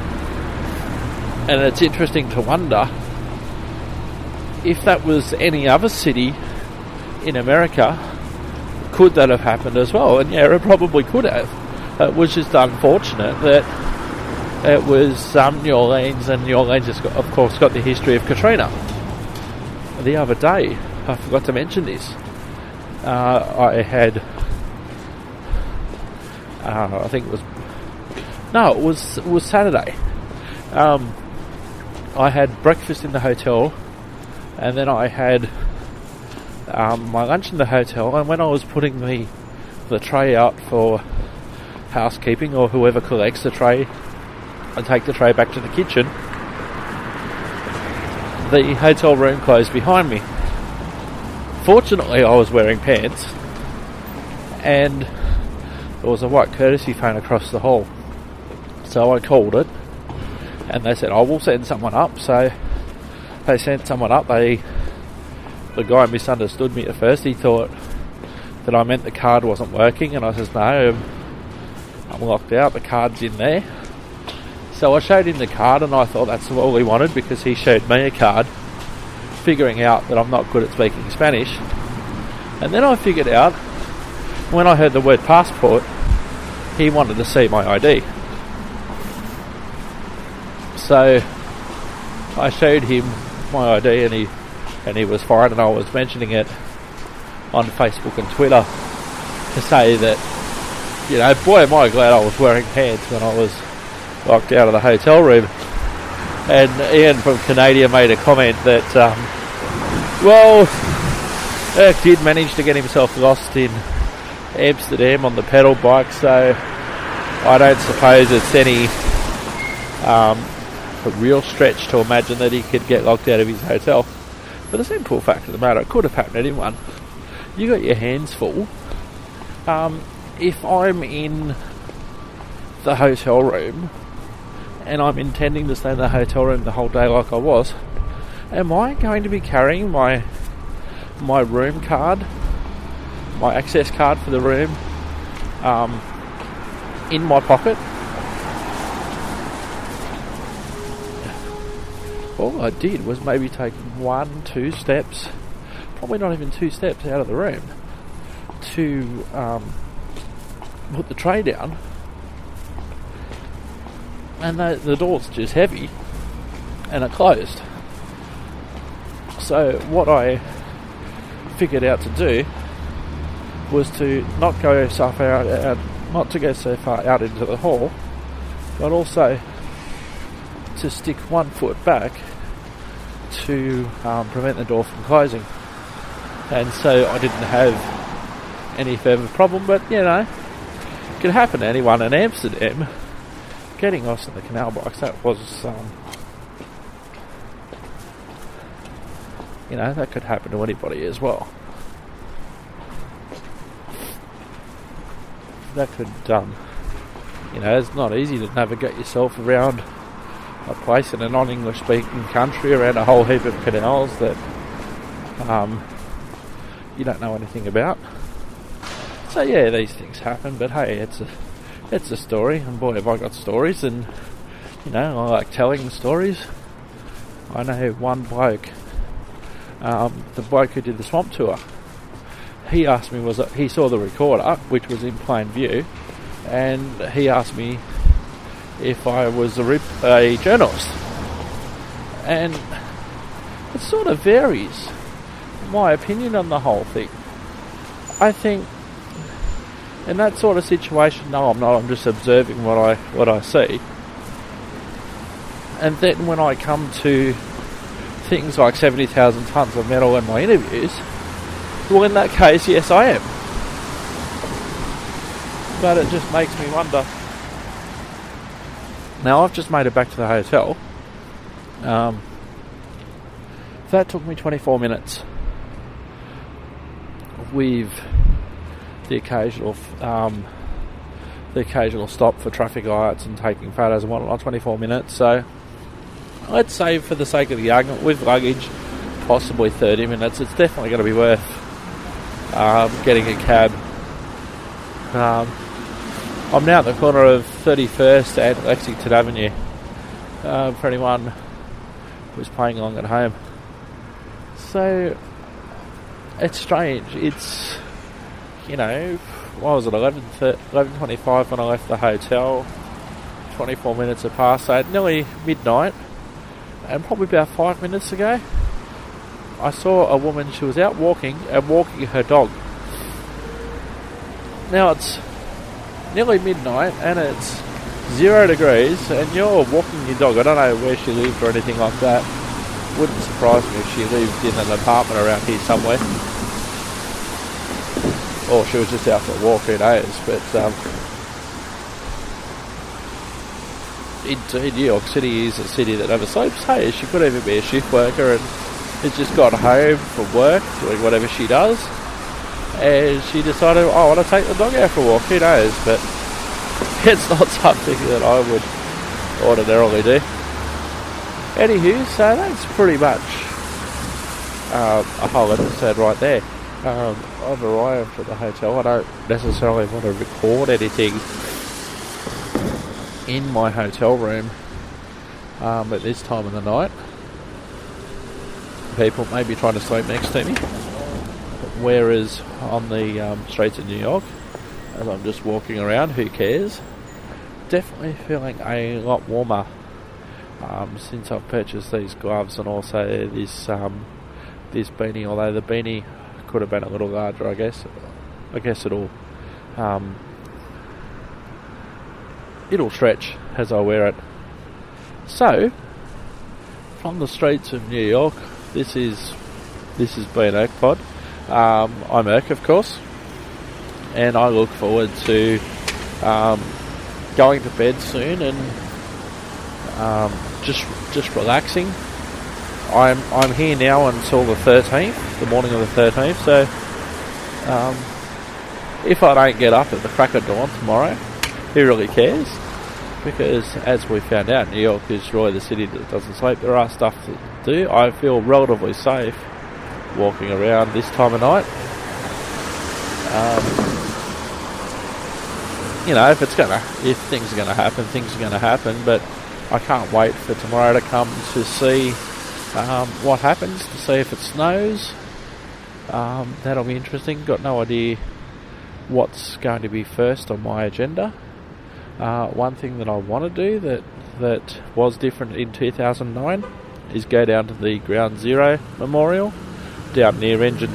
and it's interesting to wonder, if that was any other city in America, could that have happened as well? And yeah, it probably could have. It was just unfortunate that it was New Orleans, and New Orleans has got, of course, got the history of Katrina. The other day, I forgot to mention this, I had, I think it was Saturday. I had breakfast in the hotel, and then I had my lunch in the hotel, and when I was putting the tray out for housekeeping, or whoever collects the tray and take the tray back to the kitchen, the hotel room closed behind me. Fortunately, I was wearing pants, and there was a white courtesy phone across the hall. So I called it, and they said, we'll send someone up. So they sent someone up. The guy misunderstood me at first. He thought that I meant the card wasn't working, and I said, no, I'm locked out, the card's in there. So I showed him the card, and I thought that's all he wanted, because he showed me a card, figuring out that I'm not good at speaking Spanish. And then I figured out, when I heard the word passport, he wanted to see my ID. So I showed him my ID, and he was fine, and I was mentioning it on Facebook and Twitter to say that, boy am I glad I was wearing pants when I was locked out of the hotel room. And Ian from Canada made a comment that, Eric did manage to get himself lost in Amsterdam on the pedal bike, so I don't suppose it's any a real stretch to imagine that he could get locked out of his hotel. But the simple fact of the matter, it could have happened to anyone. You got your hands full. If I'm in the hotel room and I'm intending to stay in the hotel room the whole day like I was, am I going to be carrying my room card, my access card for the room, in my pocket? All I did was maybe take 1-2 steps, probably not even 2 steps out of the room, to put the tray down, and the door's just heavy, and it closed. So what I figured out to do was to not go so far out, not to go so far out into the hall, but also to stick 1 foot back to prevent the door from closing. And so I didn't have any further problem, but it could happen to anyone in Amsterdam. Getting lost in the canal bikes, that was that could happen to anybody as well. it's not easy to navigate yourself around a place in a non-English speaking country around a whole heap of canals that you don't know anything about. So yeah, these things happen, but hey, it's a story, and boy have I got stories, and I like telling stories. I know one bloke, the bloke who did the swamp tour, he asked me, he saw the recorder, which was in plain view, and he asked me if I was a journalist. And it sort of varies my opinion on the whole thing. I think in that sort of situation, no, I'm not. I'm just observing what I see. And then when I come to things like 70,000 tonnes of metal in my interviews, well, in that case, yes, I am. But it just makes me wonder. Now, I've just made it back to the hotel. That took me 24 minutes. With the occasional stop for traffic lights and taking photos and whatnot, 24 minutes. So I'd say, for the sake of the argument, with luggage, possibly 30 minutes. It's definitely going to be worth getting a cab. I'm now at the corner of 31st and Lexington Avenue, for anyone who's playing along at home. So it's strange. It's, what was it, 11:25 when I left the hotel, 24 minutes had passed, so nearly midnight, and probably about 5 minutes ago, I saw a woman. She was out walking her dog. Now it's nearly midnight and it's 0 degrees and you're walking your dog. I don't know where she lived or anything like that. Wouldn't surprise me if she lived in an apartment around here somewhere, or she was just out for a walk, who knows. But indeed, New York City is a city that never sleeps. Hey, she could even be a shift worker and has just got home from work, doing whatever she does, and she decided, I want to take the dog out for a walk, who knows. But it's not something that I would ordinarily do. Anywho, so that's pretty much a whole episode right there. I've arrived at the hotel. I don't necessarily want to record anything in my hotel room at this time of the night. People may be trying to sleep next to me, whereas on the streets of New York, as I'm just walking around, who cares? Definitely feeling a lot warmer since I've purchased these gloves, and also this beanie, although the beanie could have been a little larger, I guess it'll stretch as I wear it. So, from the streets of New York, this has been Erk Pod. I'm Erk, of course, and I look forward to going to bed soon and just relaxing. I'm here now until the 13th, the morning of the 13th. So if I don't get up at the crack of dawn tomorrow, who really cares? Because as we found out, New York is really the city that doesn't sleep. There are stuff to do. I feel relatively safe walking around this time of night. If things are gonna happen, things are gonna happen. But I can't wait for tomorrow to come to see what happens, to see if it snows. That'll be interesting. Got no idea what's going to be first on my agenda. One thing that I want to do that was different in 2009 is go down to the Ground Zero Memorial down near Engine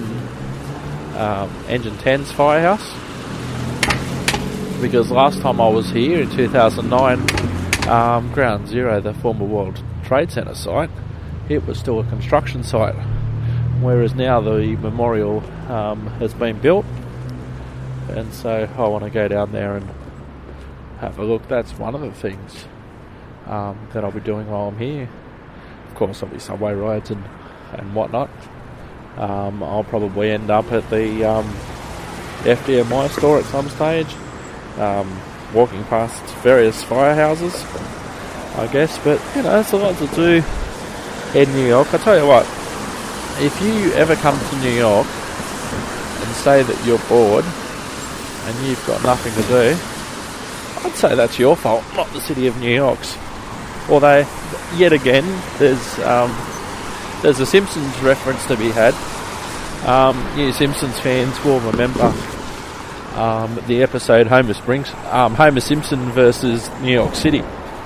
10's firehouse, because last time I was here in 2009, Ground Zero, the former World Trade Center site, it was still a construction site, whereas now the memorial has been built, and so I want to go down there and have a look. That's one of the things that I'll be doing while I'm here. Of course, there'll be subway rides and whatnot. I'll probably end up at the FDNY store at some stage. walking past various firehouses, I guess. But, it's a lot to do in New York. I tell you what, if you ever come to New York and say that you're bored and you've got nothing to do, I'd say that's your fault, not the city of New York's. Although, yet again, there's a Simpsons reference to be had. You Simpsons fans will remember the episode Homer Simpson versus New York City,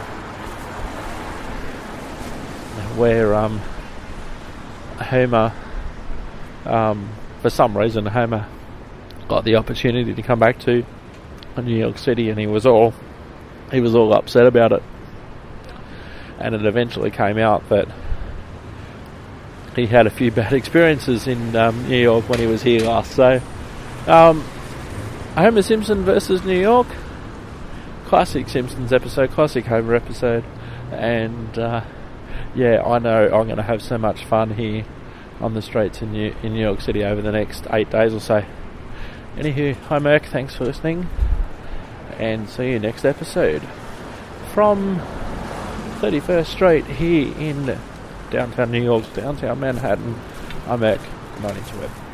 where Homer, for some reason, Homer got the opportunity to come back to New York City, and he was all upset about it. And it eventually came out that he had a few bad experiences in New York when he was here last. So, Homer Simpson versus New York, classic Simpsons episode, classic Homer episode, and I know I'm going to have so much fun here on the streets in New York City over the next 8 days or so. Anywho, hi Merc, thanks for listening, and see you next episode from 31st Street here in downtown New York, downtown Manhattan. I'm Merc, 92Web.